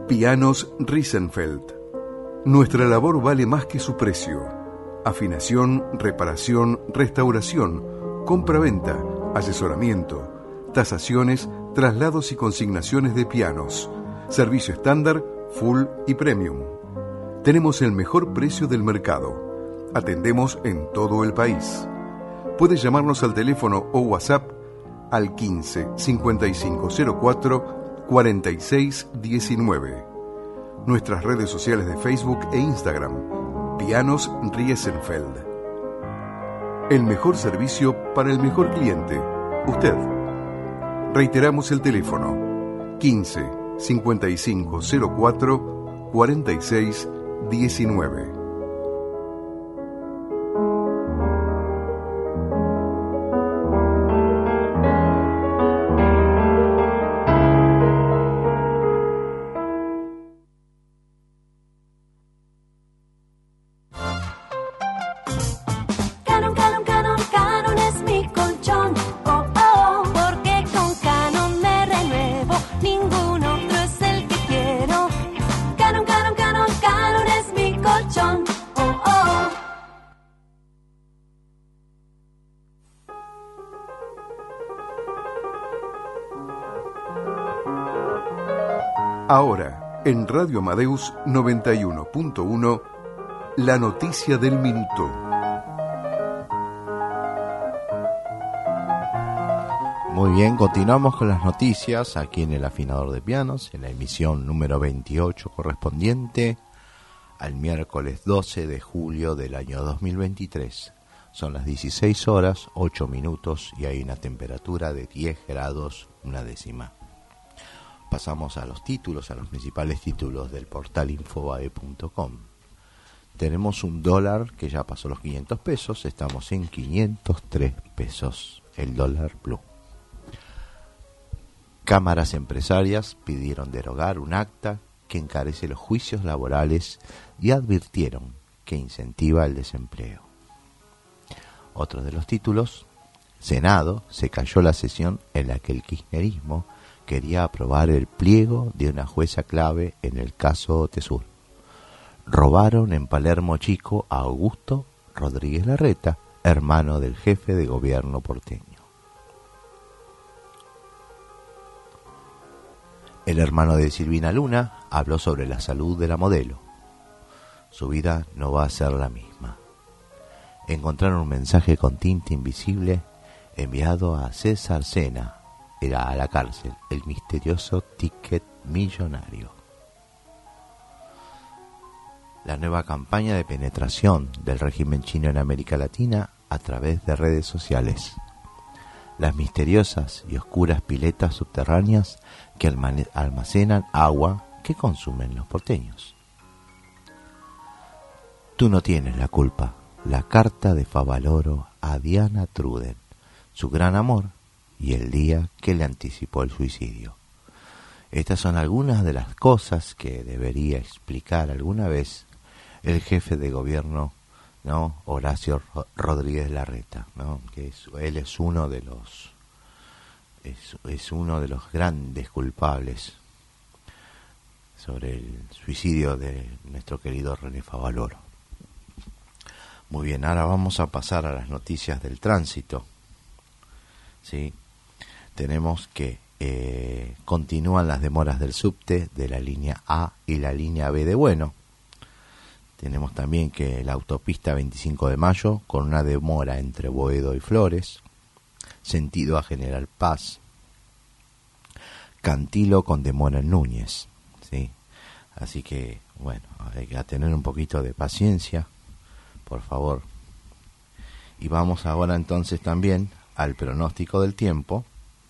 Pianos Riesenfeld. Nuestra labor vale más que su precio. Afinación, reparación, restauración, compra-venta, asesoramiento, tasaciones, traslados y consignaciones de pianos. Servicio estándar, full y premium. Tenemos el mejor precio del mercado. Atendemos en todo el país. Puedes llamarnos al teléfono o WhatsApp al 15 5504 46 19. Nuestras redes sociales de Facebook e Instagram, Pianos Riesenfeld. El mejor servicio para el mejor cliente, usted. Reiteramos el teléfono, 15 5504 46 19. Ahora, en Radio Amadeus 91.1, la noticia del minuto. Muy bien, continuamos con las noticias aquí en el Afinador de Pianos, en la emisión número 28 correspondiente al miércoles 12 de julio del año 2023. Son las 16 horas, 8 minutos y hay una temperatura de 10 grados, una décima. Pasamos a los títulos, a los principales títulos del portal infobae.com. Tenemos un dólar que ya pasó los 500 pesos, estamos en 503 pesos, el dólar blue. Cámaras empresarias pidieron derogar un acta que encarece los juicios laborales y advirtieron que incentiva el desempleo. Otro de los títulos, Senado, se cayó la sesión en la que el kirchnerismo quería aprobar el pliego de una jueza clave en el caso Tesur. Robaron en Palermo Chico a Augusto Rodríguez Larreta, hermano del jefe de gobierno porteño. El hermano de Silvina Luna habló sobre la salud de la modelo. Su vida no va a ser la misma. Encontraron un mensaje con tinta invisible enviado a César Sena, era a la cárcel, el misterioso ticket millonario. La nueva campaña de penetración del régimen chino en América Latina a través de redes sociales. Las misteriosas y oscuras piletas subterráneas que almacenan agua que consumen los porteños. Tú no tienes la culpa. La carta de Favaloro a Diana Truden, su gran amor y el día que le anticipó el suicidio. Estas son algunas de las cosas que debería explicar alguna vez el jefe de gobierno, ¿no? Horacio Rodríguez Larreta, ¿no? Que él es uno de los grandes culpables sobre el suicidio de nuestro querido René Favaloro. Muy bien, ahora vamos a pasar a las noticias del tránsito. ¿Sí? Tenemos que continúan las demoras del subte de la línea A y la línea B de Bueno. Tenemos también que la autopista 25 de Mayo con una demora entre Boedo y Flores, sentido a General Paz. Cantilo con demora en Núñez, ¿sí? Así que, bueno, hay que tener un poquito de paciencia, por favor. Y vamos ahora entonces también al pronóstico del tiempo,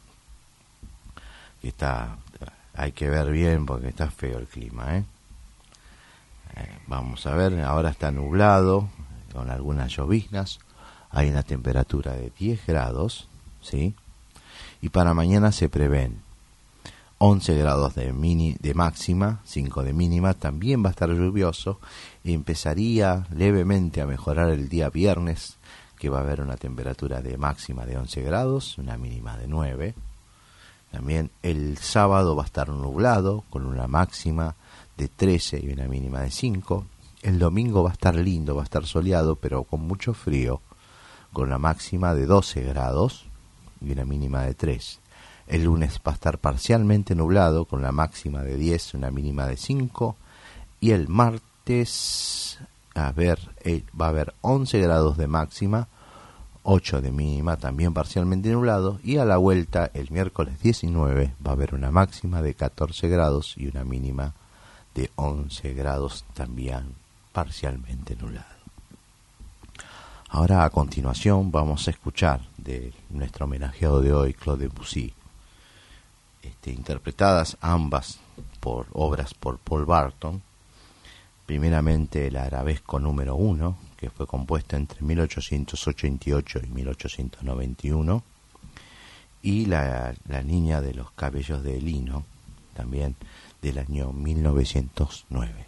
que hay que ver bien porque está feo el clima, vamos a ver, ahora está nublado, con algunas lloviznas, hay una temperatura de 10 grados, ¿sí? Y para mañana se prevén 11 grados de máxima, 5 de mínima, también va a estar lluvioso y empezaría levemente a mejorar el día viernes, que va a haber una temperatura de máxima de 11 grados, una mínima de 9, También el sábado va a estar nublado, con una máxima de 13 y una mínima de 5. El domingo va a estar lindo, va a estar soleado, pero con mucho frío, con una máxima de 12 grados y una mínima de 3. El lunes va a estar parcialmente nublado, con la máxima de 10 y una mínima de 5. Y el martes va a haber 11 grados de máxima, 8 de mínima, también parcialmente nublado. Y a la vuelta, el miércoles 19, va a haber una máxima de 14 grados y una mínima de 11 grados, también parcialmente nublado. Ahora, a continuación, vamos a escuchar de nuestro homenajeado de hoy, Claude Debussy, interpretadas ambas por obras por Paul Barton. Primeramente el Arabesco número 1, que fue compuesta entre 1888 y 1891, y la Niña de los cabellos de lino, también del año 1909.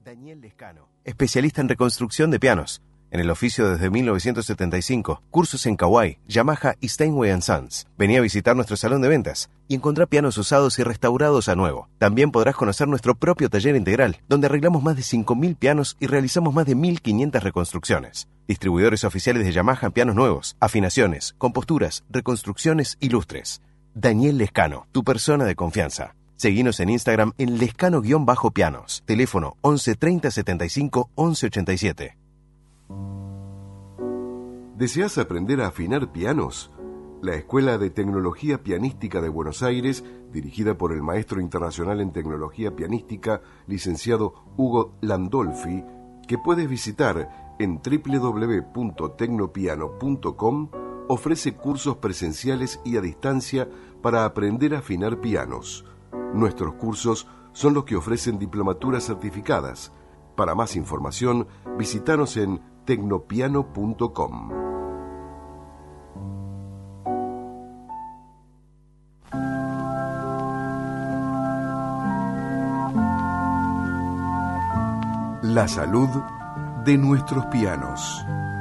Daniel Lescano, especialista en reconstrucción de pianos. En el oficio desde 1975. Cursos en Kawai, Yamaha y Steinway & Sons. Vení a visitar nuestro salón de ventas y encontrá pianos usados y restaurados a nuevo. También podrás conocer nuestro propio taller integral, donde arreglamos más de 5.000 pianos y realizamos más de 1.500 reconstrucciones. Distribuidores oficiales de Yamaha en pianos nuevos, afinaciones, composturas, reconstrucciones y lustres. Daniel Lescano, tu persona de confianza. Seguinos en Instagram en lescano-pianos. Teléfono 11 30 75 11 87. ¿Deseas aprender a afinar pianos? La Escuela de Tecnología Pianística de Buenos Aires, dirigida por el maestro internacional en tecnología pianística, licenciado Hugo Landolfi, que puedes visitar en www.tecnopiano.com, ofrece cursos presenciales y a distancia para aprender a afinar pianos. Nuestros cursos son los que ofrecen diplomaturas certificadas. Para más información, visítanos en tecnopiano.com. La salud de nuestros pianos.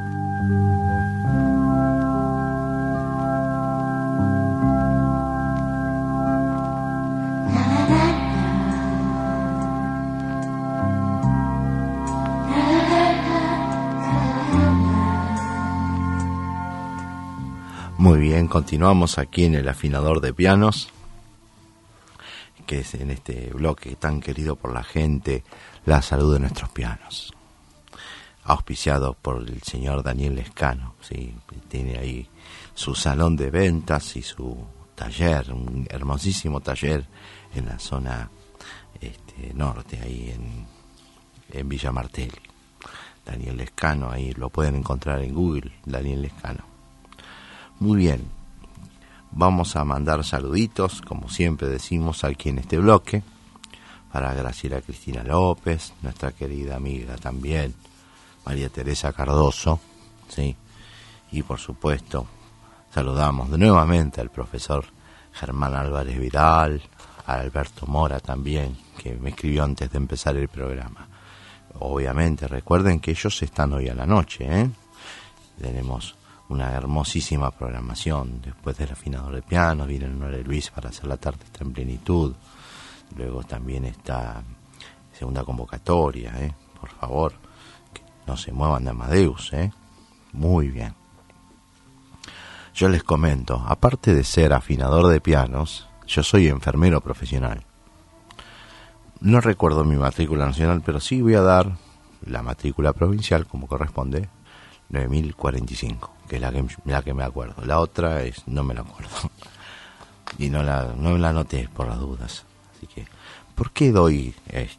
Muy bien, continuamos aquí en el afinador de pianos, que es en este bloque tan querido por la gente, la salud de nuestros pianos, auspiciado por el señor Daniel Lescano, ¿sí? Tiene ahí su salón de ventas y su taller, un hermosísimo taller en la zona norte, ahí en Villa Martelli. Daniel Lescano, ahí lo pueden encontrar en Google, Daniel Lescano. Muy bien, vamos a mandar saluditos, como siempre decimos aquí en este bloque, para Graciela Cristina López, nuestra querida amiga también, María Teresa Cardoso, ¿sí? Y por supuesto, saludamos nuevamente al profesor Germán Álvarez Vidal, a Alberto Mora también, que me escribió antes de empezar el programa. Obviamente, recuerden que ellos están hoy a la noche, ¿eh? Tenemos una hermosísima programación. Después del afinador de piano viene el Nora Luis para hacer la tarde está en plenitud. Luego también está segunda convocatoria, por favor, que no se muevan de Amadeus, muy bien. Yo les comento, aparte de ser afinador de pianos, yo soy enfermero profesional. No recuerdo mi matrícula nacional, pero sí voy a dar la matrícula provincial como corresponde, 9045, que es la que me acuerdo. La otra no me la acuerdo. Y no la anoté por las dudas. Así que, ¿por qué doy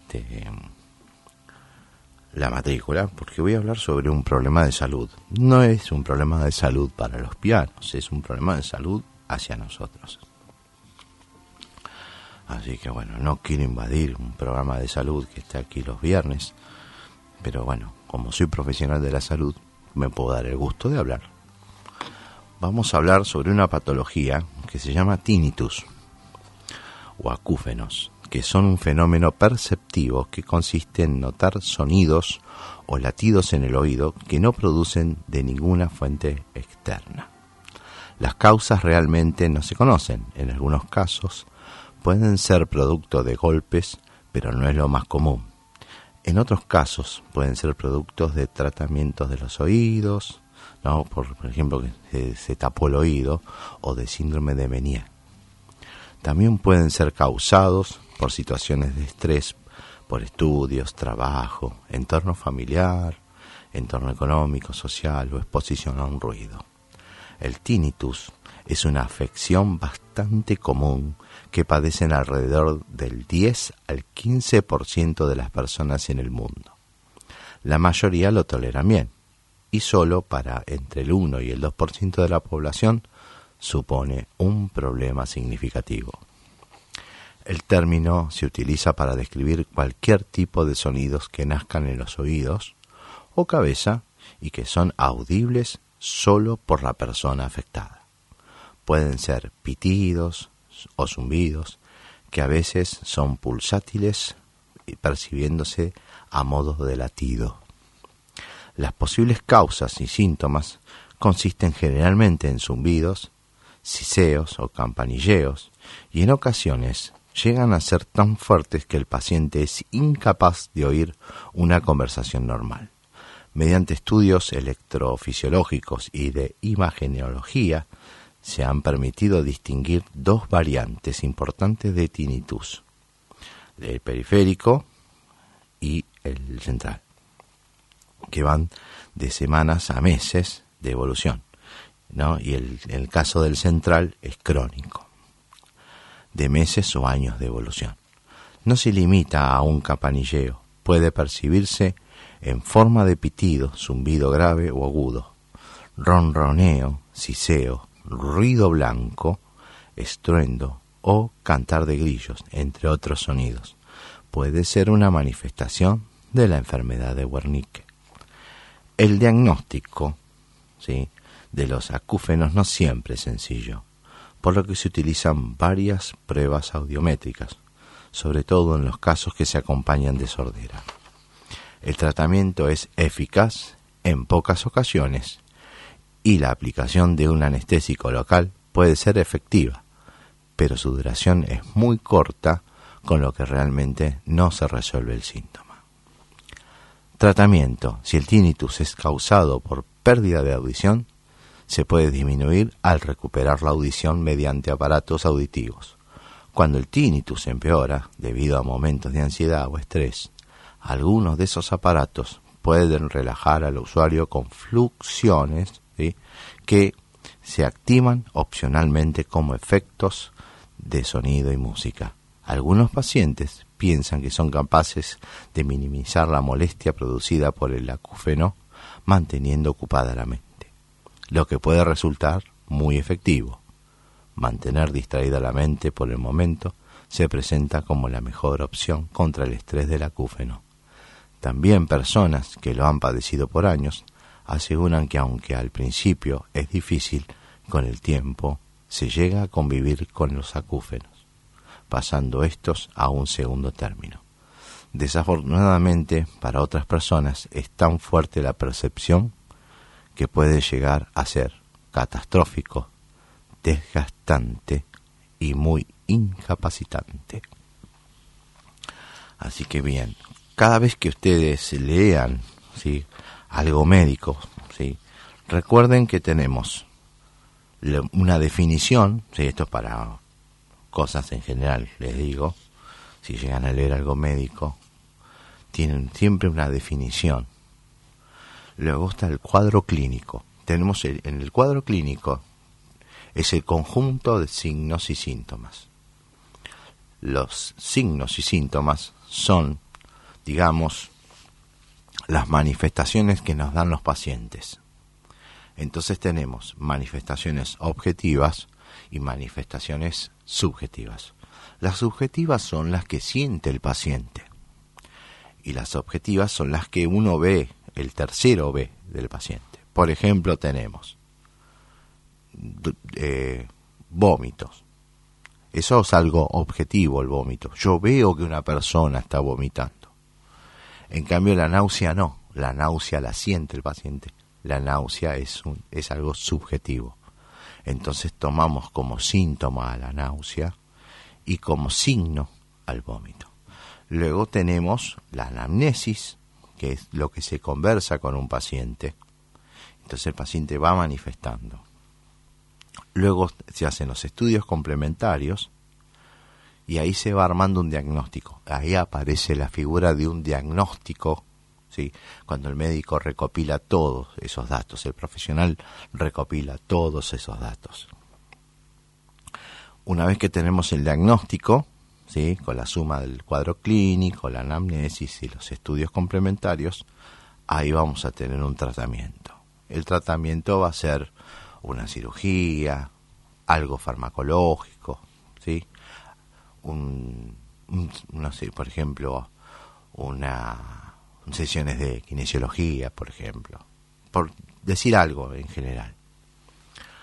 la matrícula? Porque voy a hablar sobre un problema de salud. No es un problema de salud para los pianos, es un problema de salud hacia nosotros. Así que bueno, no quiero invadir un programa de salud que está aquí los viernes, pero bueno, como soy profesional de la salud, me puedo dar el gusto de hablar. Vamos a hablar sobre una patología que se llama tinnitus o acúfenos, que son un fenómeno perceptivo que consiste en notar sonidos o latidos en el oído que no producen de ninguna fuente externa. Las causas realmente no se conocen. En algunos casos pueden ser producto de golpes, pero no es lo más común. En otros casos pueden ser productos de tratamientos de los oídos, ¿no? Por ejemplo, que se tapó el oído, o de síndrome de Meniere. También pueden ser causados por situaciones de estrés, por estudios, trabajo, entorno familiar, entorno económico, social o exposición a un ruido. El tinnitus es una afección bastante común que padecen alrededor del 10 al 15% de las personas en el mundo. La mayoría lo toleran bien, y solo para entre el 1 y el 2% de la población supone un problema significativo. El término se utiliza para describir cualquier tipo de sonidos que nazcan en los oídos o cabeza y que son audibles solo por la persona afectada. Pueden ser pitidos o zumbidos, que a veces son pulsátiles percibiéndose a modo de latido. Las posibles causas y síntomas consisten generalmente en zumbidos, siseos o campanilleos, y en ocasiones llegan a ser tan fuertes que el paciente es incapaz de oír una conversación normal. Mediante estudios electrofisiológicos y de imagenología se han permitido distinguir dos variantes importantes de tinnitus: el periférico y el central, que van de semanas a meses de evolución, ¿no? Y el caso del central es crónico, de meses o años de evolución. No se limita a un campanilleo, puede percibirse en forma de pitido, zumbido grave o agudo, ronroneo, siseo, ruido blanco, estruendo o cantar de grillos, entre otros sonidos. Puede ser una manifestación de la enfermedad de Wernicke. El diagnóstico, ¿sí?, de los acúfenos no siempre es sencillo, por lo que se utilizan varias pruebas audiométricas, sobre todo en los casos que se acompañan de sordera. El tratamiento es eficaz en pocas ocasiones y la aplicación de un anestésico local puede ser efectiva, pero su duración es muy corta, con lo que realmente no se resuelve el síntoma. Tratamiento: si el tinnitus es causado por pérdida de audición, se puede disminuir al recuperar la audición mediante aparatos auditivos. Cuando el tinnitus empeora debido a momentos de ansiedad o estrés, algunos de esos aparatos pueden relajar al usuario con fluxiones, ¿sí?, que se activan opcionalmente como efectos de sonido y música. Algunos pacientes piensan que son capaces de minimizar la molestia producida por el acúfeno manteniendo ocupada la mente, lo que puede resultar muy efectivo. Mantener distraída la mente por el momento se presenta como la mejor opción contra el estrés del acúfeno. También personas que lo han padecido por años aseguran que aunque al principio es difícil, con el tiempo se llega a convivir con los acúfenos, pasando estos a un segundo término. Desafortunadamente, para otras personas es tan fuerte la percepción que puede llegar a ser catastrófico, desgastante y muy incapacitante. Así que bien, cada vez que ustedes lean, ¿sí?, algo médico, ¿sí?, recuerden que tenemos una definición, ¿sí?, esto es para cosas en general, les digo, si llegan a leer algo médico, tienen siempre una definición. Luego está el cuadro clínico. Tenemos en el cuadro clínico es el conjunto de signos y síntomas. Los signos y síntomas son, digamos, las manifestaciones que nos dan los pacientes. Entonces tenemos manifestaciones objetivas y manifestaciones subjetivas. Las subjetivas son las que siente el paciente y las objetivas son las que uno ve, el tercero ve del paciente. Por ejemplo, tenemos vómitos. Eso es algo objetivo, el vómito. Yo veo que una persona está vomitando. En cambio, la náusea no. La náusea la siente el paciente. La náusea es algo subjetivo. Entonces tomamos como síntoma a la náusea y como signo al vómito. Luego tenemos la anamnesis, que es lo que se conversa con un paciente. Entonces el paciente va manifestando. Luego se hacen los estudios complementarios y ahí se va armando un diagnóstico. Ahí aparece la figura de un diagnóstico, ¿sí?, cuando el médico recopila todos esos datos, el profesional recopila todos esos datos. Una vez que tenemos el diagnóstico, ¿sí?, con la suma del cuadro clínico, la anamnesis y los estudios complementarios, ahí vamos a tener un tratamiento. El tratamiento va a ser una cirugía, algo farmacológico, ¿sí?, no sé, por ejemplo, sesiones de kinesiología, por ejemplo, por decir algo en general.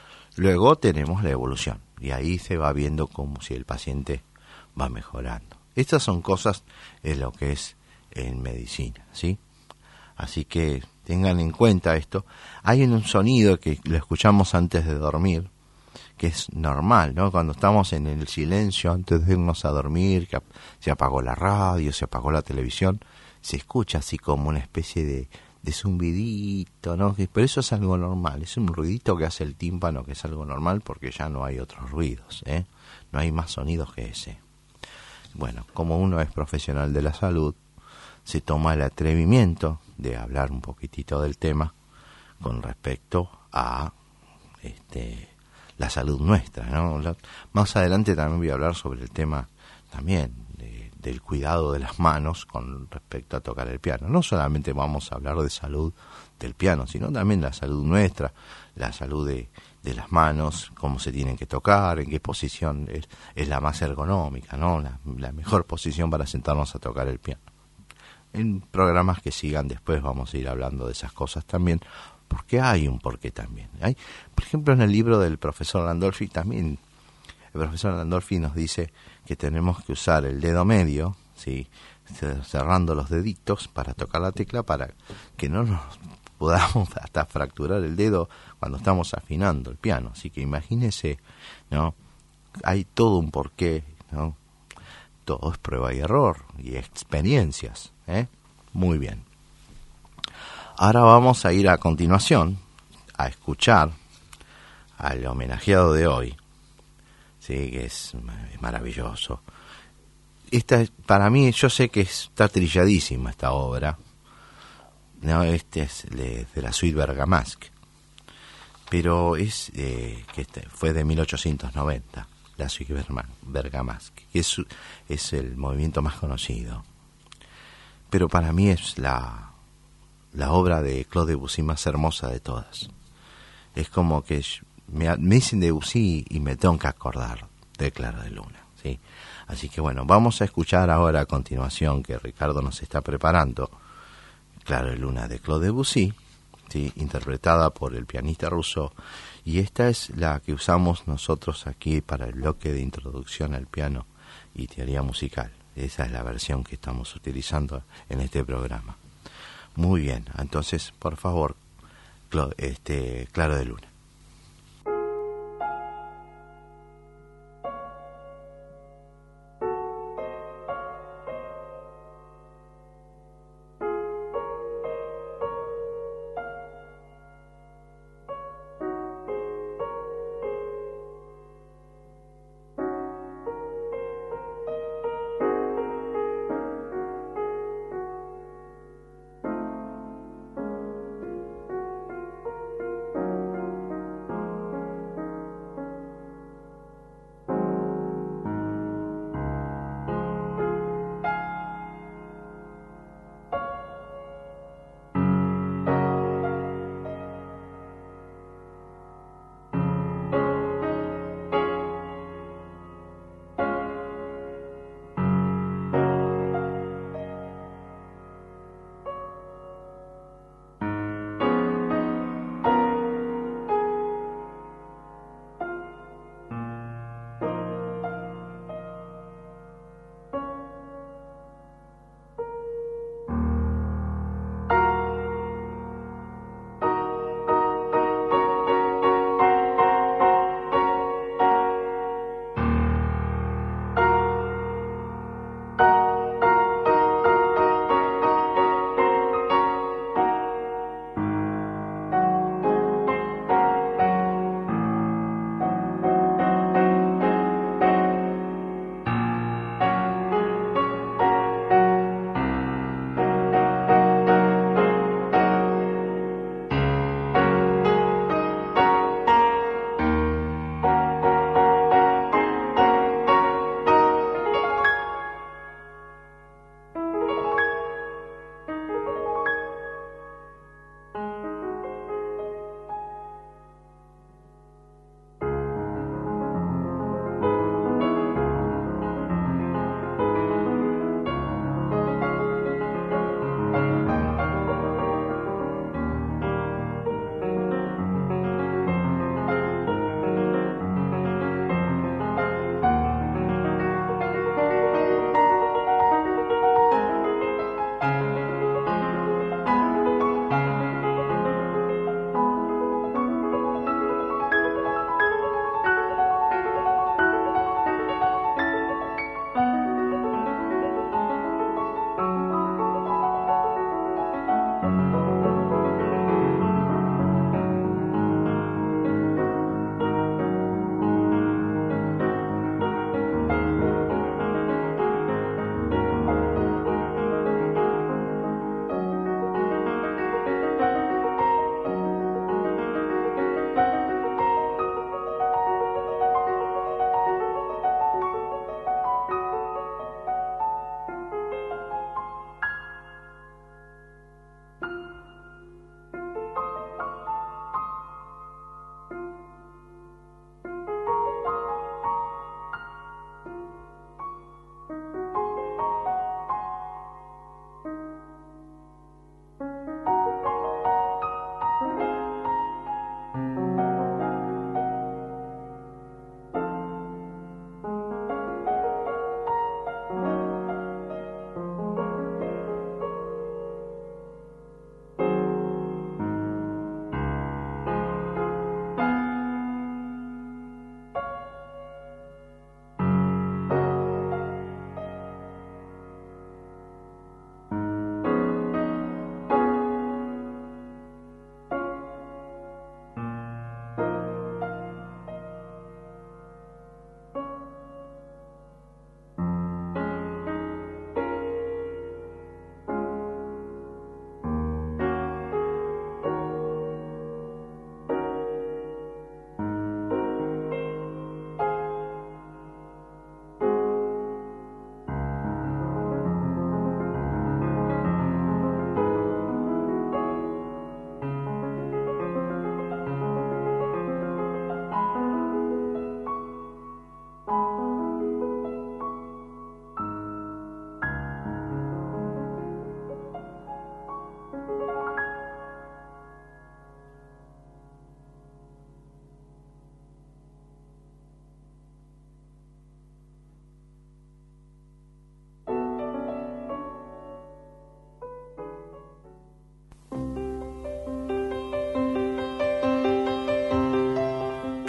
Luego tenemos la evolución y ahí se va viendo como si el paciente va mejorando. Estas son cosas de lo que es en medicina, ¿sí? Así que tengan en cuenta esto. Hay un sonido que lo escuchamos antes de dormir, que es normal, ¿no? Cuando estamos en el silencio antes de irnos a dormir, que se apagó la radio, se apagó la televisión, se escucha así como una especie de zumbidito, ¿no? Pero eso es algo normal, es un ruidito que hace el tímpano, que es algo normal porque ya no hay otros ruidos, ¿eh? No hay más sonidos que ese. Bueno, como uno es profesional de la salud, se toma el atrevimiento de hablar un poquitito del tema con respecto a la salud nuestra, ¿no? Más adelante también voy a hablar sobre el tema también del cuidado de las manos con respecto a tocar el piano. No solamente vamos a hablar de salud del piano, sino también la salud nuestra, la salud de las manos, cómo se tienen que tocar, en qué posición es la más ergonómica, ¿no? La mejor posición para sentarnos a tocar el piano. En programas que sigan después vamos a ir hablando de esas cosas también, porque hay un porqué también. Hay, por ejemplo, en el libro del profesor Landolfi también, el profesor Landolfi nos dice que tenemos que usar el dedo medio, ¿sí?, cerrando los deditos para tocar la tecla, para que no nos podamos hasta fracturar el dedo cuando estamos afinando el piano. Así que imagínese, ¿no? Hay todo un porqué, ¿no? Todo es prueba y error y experiencias, ¿eh? Muy bien. Ahora vamos a ir a continuación a escuchar al homenajeado de hoy, sí, que es maravilloso. Esta, para mí, yo sé que está trilladísima esta obra, ¿no? Este es de la suite Bergamasque, pero es que fue de 1890, la suite Bergamasque, que es el movimiento más conocido. Pero para mí es la obra de Claude Debussy más hermosa de todas. Es como que me dicen Debussy y me tengo que acordar de Claro de Luna, ¿sí? Así que bueno, vamos a escuchar ahora a continuación, que Ricardo nos está preparando, Claro de Luna de Claude Debussy, ¿sí?, interpretada por el pianista ruso, y esta es la que usamos nosotros aquí para el bloque de introducción al piano y teoría musical. Esa es la versión que estamos utilizando en este programa. Muy bien, entonces, por favor, Claro de Luna.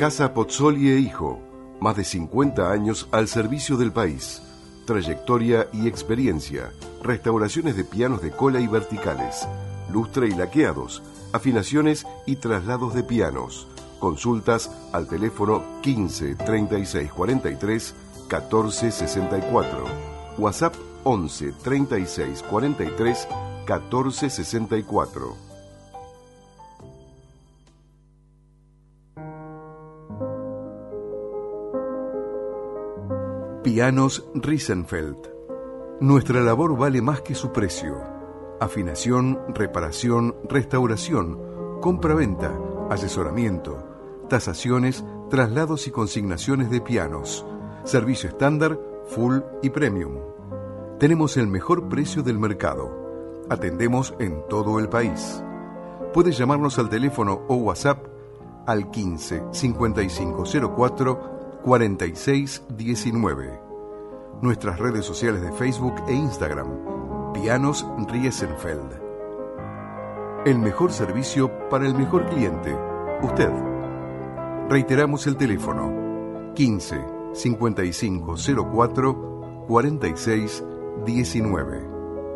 Casa Pozzoli e Hijo, más de 50 años al servicio del país. Trayectoria y experiencia, restauraciones de pianos de cola y verticales, lustre y laqueados, afinaciones y traslados de pianos. Consultas al teléfono 15 36 43 14 64. WhatsApp 11 36 43 14 64. Pianos Riesenfeld. Nuestra labor vale más que su precio. Afinación, reparación, restauración, compra-venta, asesoramiento, tasaciones, traslados y consignaciones de pianos. Servicio estándar, full y premium. Tenemos el mejor precio del mercado. Atendemos en todo el país. Puedes llamarnos al teléfono o WhatsApp al 15 5504 46 19. Nuestras redes sociales de Facebook e Instagram, Pianos Riesenfeld. El mejor servicio para el mejor cliente, usted. Reiteramos el teléfono, 15 5504 46 19.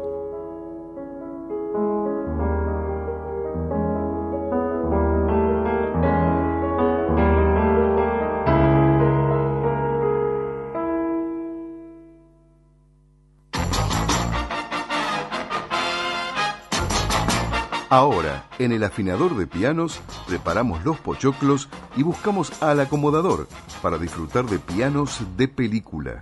Ahora, en el afinador de pianos, preparamos los pochoclos y buscamos al acomodador para disfrutar de pianos de película.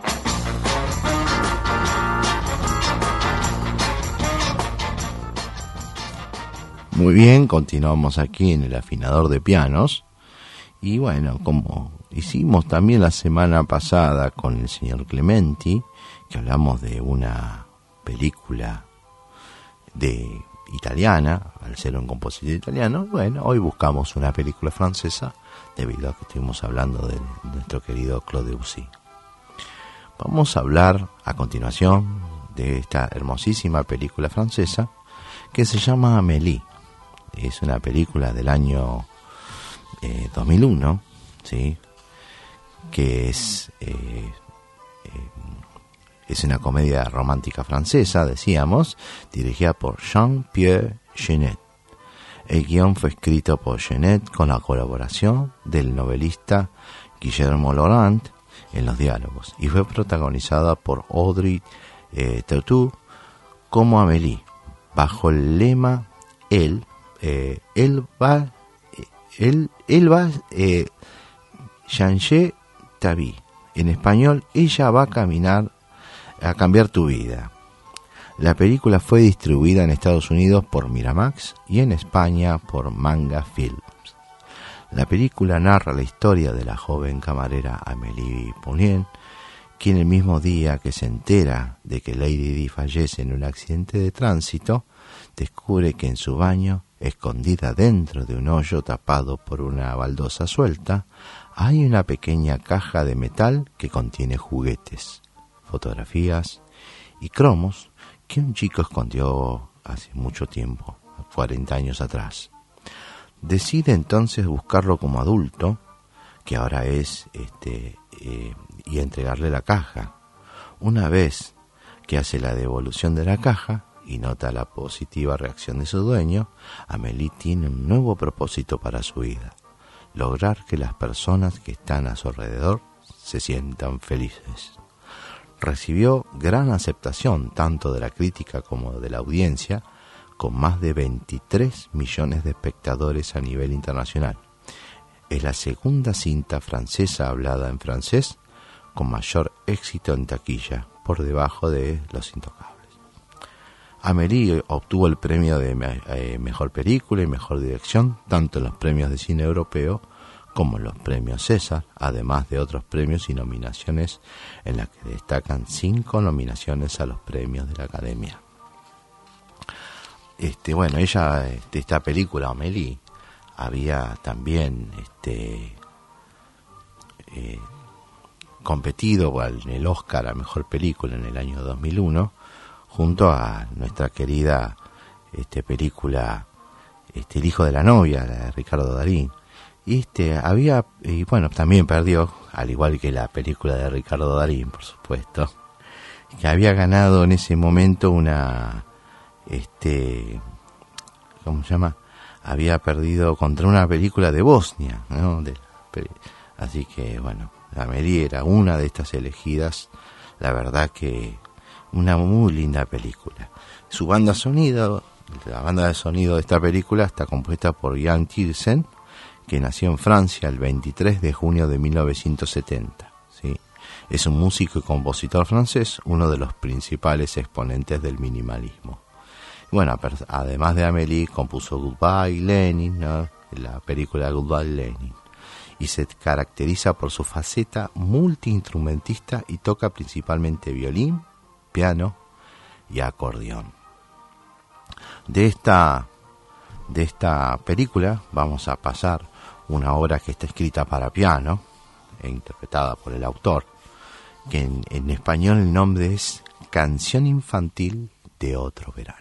Muy bien, continuamos aquí en el afinador de pianos. Y bueno, como hicimos también la semana pasada con el señor Clementi, que hablamos de una película italiana, al ser un compositor italiano, bueno, hoy buscamos una película francesa debido a que estuvimos hablando de nuestro querido Claude Debussy. Vamos a hablar a continuación de esta hermosísima película francesa que se llama Amélie. Es una película del año 2001, ¿sí? Que es una comedia romántica francesa, decíamos, dirigida por Jean-Pierre Jeunet. El guión fue escrito por Jeunet con la colaboración del novelista Guillermo Laurent en los diálogos y fue protagonizada por Audrey Tautou como Amélie, bajo el lema Elle va changer ta vie. En español, ella va a cambiar tu vida. La película fue distribuida en Estados Unidos por Miramax y en España por Manga Films. La película narra la historia de la joven camarera Amélie Poulain, quien el mismo día que se entera de que Lady Di fallece en un accidente de tránsito, descubre que en su baño, escondida dentro de un hoyo tapado por una baldosa suelta, hay una pequeña caja de metal que contiene juguetes, fotografías y cromos que un chico escondió hace mucho tiempo, 40 años atrás. Decide entonces buscarlo como adulto, que ahora es, y entregarle la caja. Una vez que hace la devolución de la caja y nota la positiva reacción de su dueño, Amélie tiene un nuevo propósito para su vida: lograr que las personas que están a su alrededor se sientan felices. Recibió gran aceptación tanto de la crítica como de la audiencia, con más de 23 millones de espectadores a nivel internacional. Es la segunda cinta francesa hablada en francés con mayor éxito en taquilla, por debajo de Los Intocables. Amélie obtuvo el premio de Mejor Película y Mejor Dirección, tanto en los premios de cine europeo como en los premios César, además de otros premios y nominaciones en las que destacan 5 nominaciones a los premios de la Academia. Bueno, ella, esta película, Amélie, había también competido en el Oscar a Mejor Película en el año 2001, junto a nuestra querida película El hijo de la novia, la de Ricardo Darín, Y bueno, también perdió, al igual que la película de Ricardo Darín, por supuesto, que había ganado en ese momento ¿cómo se llama? Había perdido contra una película de Bosnia, ¿no? Así que, bueno, Amélie era una de estas elegidas. La verdad que una muy linda película. Su banda sonido, la banda de sonido de esta película está compuesta por Jan Tiersen, que nació en Francia el 23 de junio de 1970. ¿Sí? Es un músico y compositor francés, uno de los principales exponentes del minimalismo. Bueno, además de Amélie, compuso Goodbye Lenin, ¿no? La película Goodbye Lenin, y se caracteriza por su faceta multiinstrumentista y toca principalmente violín, piano y acordeón. De esta película vamos a pasar una obra que está escrita para piano e interpretada por el autor, que en español el nombre es Canción Infantil de Otro Verano.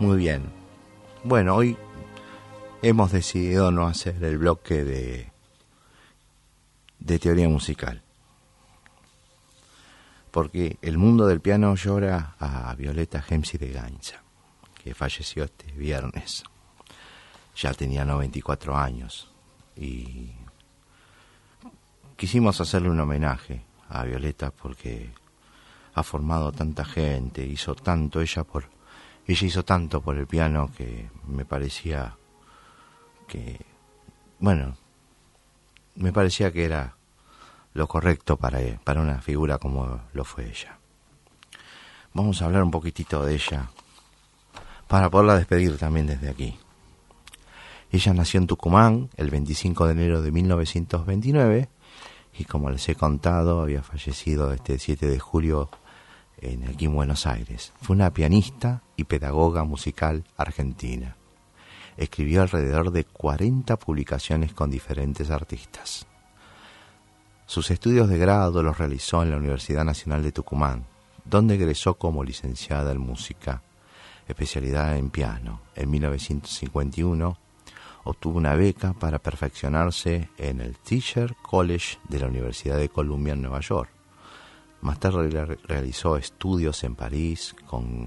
Muy bien. Bueno, hoy hemos decidido no hacer el bloque de teoría musical, porque el mundo del piano llora a Violeta Gemsi de Gainza, que falleció este viernes. Ya tenía 94 años y quisimos hacerle un homenaje a Violeta porque ha formado tanta gente, hizo tanto, ella hizo tanto por el piano que me parecía que era lo correcto para una figura como lo fue ella. Vamos a hablar un poquitito de ella para poderla despedir también desde aquí. Ella nació en Tucumán el 25 de enero de 1929 y, como les he contado, había fallecido este 7 de julio aquí en Buenos Aires. Fue una pianista y pedagoga musical argentina. Escribió alrededor de 40 publicaciones con diferentes artistas. Sus estudios de grado los realizó en la Universidad Nacional de Tucumán, donde egresó como licenciada en música, especialidad en piano. En 1951 obtuvo una beca para perfeccionarse en el Teacher College de la Universidad de Columbia en Nueva York. Más tarde realizó estudios en París con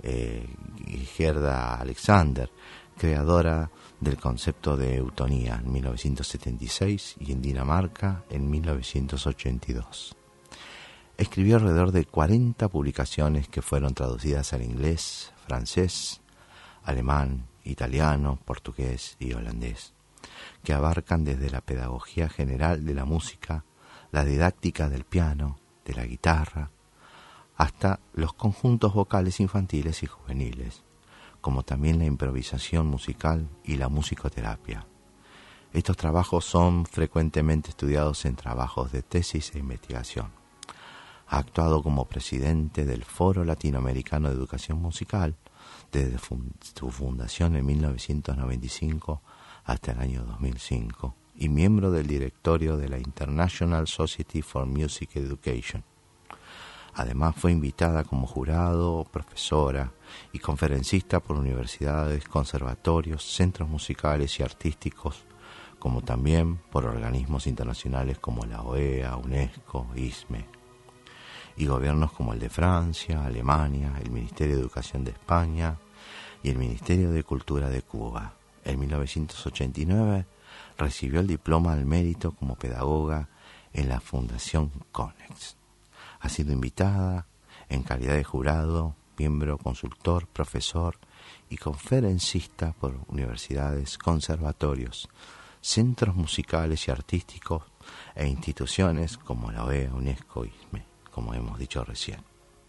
Gerda Alexander, creadora del concepto de eutonía, en 1976, y en Dinamarca en 1982. Escribió alrededor de 40 publicaciones que fueron traducidas al inglés, francés, alemán, italiano, portugués y holandés, que abarcan desde la pedagogía general de la música, la didáctica del piano, de la guitarra, hasta los conjuntos vocales infantiles y juveniles, como también la improvisación musical y la musicoterapia. Estos trabajos son frecuentemente estudiados en trabajos de tesis e investigación. Ha actuado como presidente del Foro Latinoamericano de Educación Musical desde su fundación en 1995 hasta el año 2005 y miembro del directorio de la International Society for Music Education. Además fue invitada como jurado, profesora y conferencista por universidades, conservatorios, centros musicales y artísticos, como también por organismos internacionales como la OEA, UNESCO, ISME, y gobiernos como el de Francia, Alemania, el Ministerio de Educación de España y el Ministerio de Cultura de Cuba. En 1989 recibió el diploma al mérito como pedagoga en la Fundación Konex. Ha sido invitada en calidad de jurado, miembro, consultor, profesor y conferencista por universidades, conservatorios, centros musicales y artísticos e instituciones como la OEA, UNESCO y ISME, como hemos dicho recién.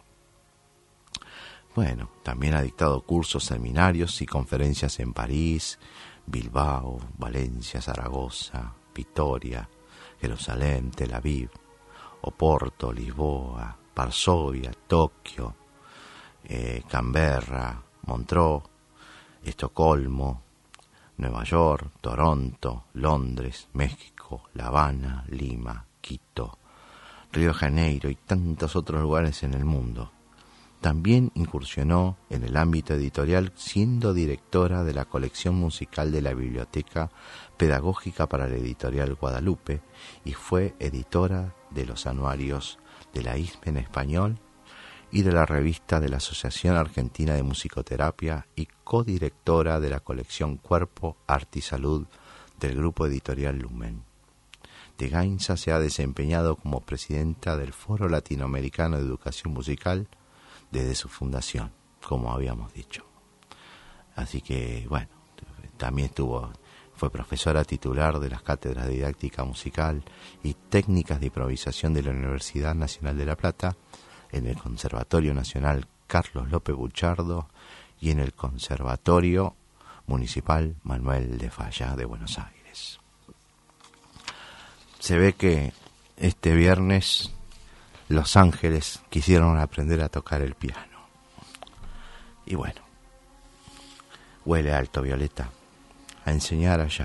Bueno, también ha dictado cursos, seminarios y conferencias en París, Bilbao, Valencia, Zaragoza, Vitoria, Jerusalén, Tel Aviv, Oporto, Lisboa, Varsovia, Tokio, Canberra, Montreux, Estocolmo, Nueva York, Toronto, Londres, México, La Habana, Lima, Quito, Río de Janeiro y tantos otros lugares en el mundo. También incursionó en el ámbito editorial siendo directora de la colección musical de la Biblioteca Pedagógica para la Editorial Guadalupe y fue editora de los anuarios de la ISME en español y de la revista de la Asociación Argentina de Musicoterapia y codirectora de la colección Cuerpo, Arte y Salud del grupo editorial Lumen. De Gainza se ha desempeñado como presidenta del Foro Latinoamericano de Educación Musical desde su fundación, como habíamos dicho. Así que, bueno, también fue profesora titular de las cátedras de didáctica musical y técnicas de improvisación de la Universidad Nacional de La Plata, en el Conservatorio Nacional Carlos López Buchardo y en el Conservatorio Municipal Manuel de Falla de Buenos Aires. Se ve que este viernes Los Ángeles quisieron aprender a tocar el piano. Y bueno, huele alto, Violeta, a enseñar allá.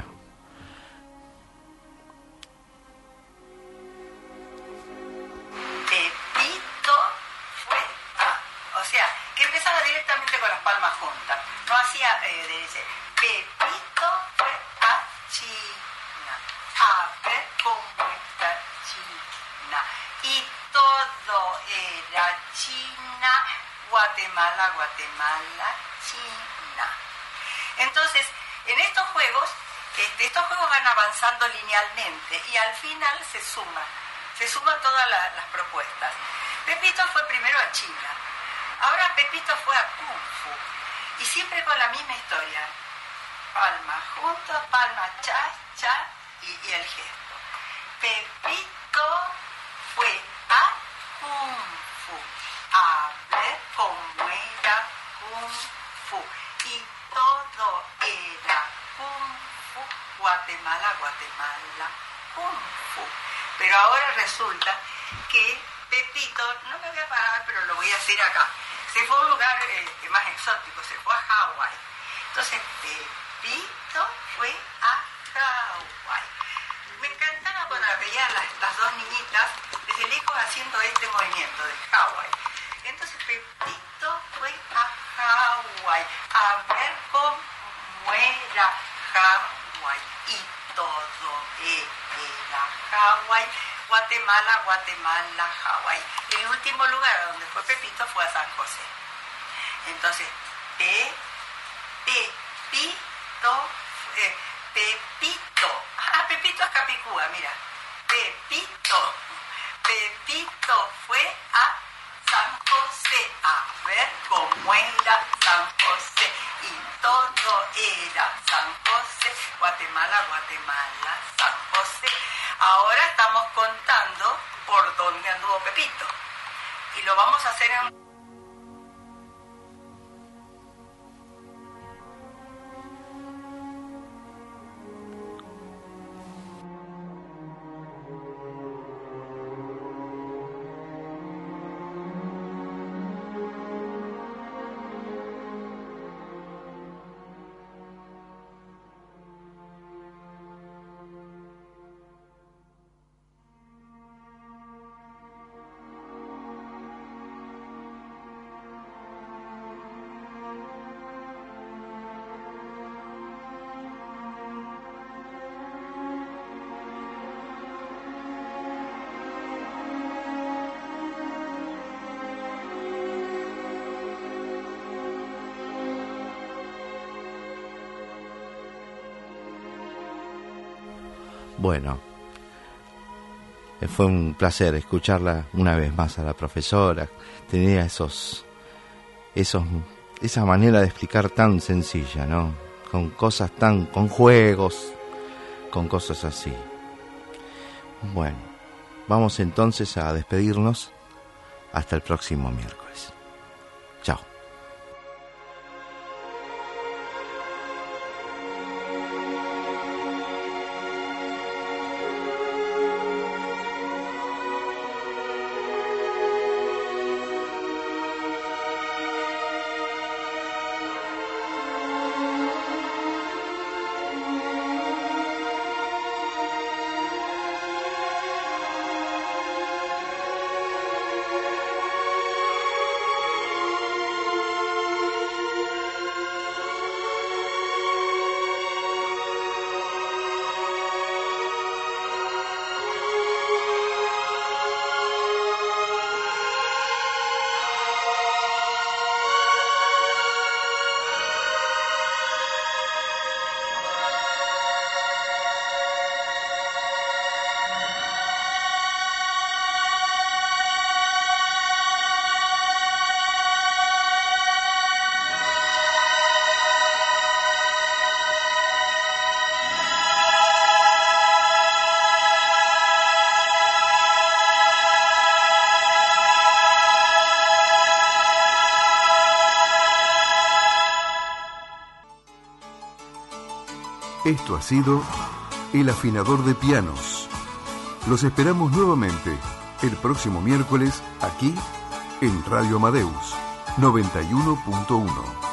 Pepito fue. O sea, que empezaba directamente con las palmas juntas. No hacía, dice, Pepito fue a China. A ver cómo está China. Y todo era China, Guatemala, Guatemala, China. Entonces, en estos juegos van avanzando linealmente y al final se suman todas las propuestas. Pepito fue primero a China, ahora Pepito fue a Kung Fu, y siempre con la misma historia. Palma juntos, palma, cha, cha, y el gesto. Pepito fue a Kung Fu, a ver cómo era Kung Fu, y todo era Kung Fu, Guatemala, Guatemala, Kung Fu. Pero ahora resulta que Pepito, no me voy a parar, pero lo voy a decir acá, se fue a un lugar más exótico, se fue a Hawái. Entonces Pepito fue a Hawái. Me encantaba cuando veía las dos niñitas desde lejos haciendo este movimiento de Hawái. Entonces Pepito fue a Hawái a ver cómo era Hawái, y todo era Hawái, Guatemala, Guatemala, Hawái. El último lugar a donde fue Pepito fue a San José. Entonces, Pepito, Pepito es Capicúa, mira. Pepito fue a San José a ver cómo era San José, y todo era San José, Guatemala, Guatemala, San José. Ahora estamos contando por dónde anduvo Pepito, y lo vamos a hacer en... Bueno, fue un placer escucharla una vez más a la profesora. Tenía esa manera de explicar tan sencilla, ¿no? Con juegos, con cosas así. Bueno, vamos entonces a despedirnos hasta el próximo miércoles. Chao. Esto ha sido El Afinador de Pianos. Los esperamos nuevamente el próximo miércoles aquí en Radio Amadeus 91.1.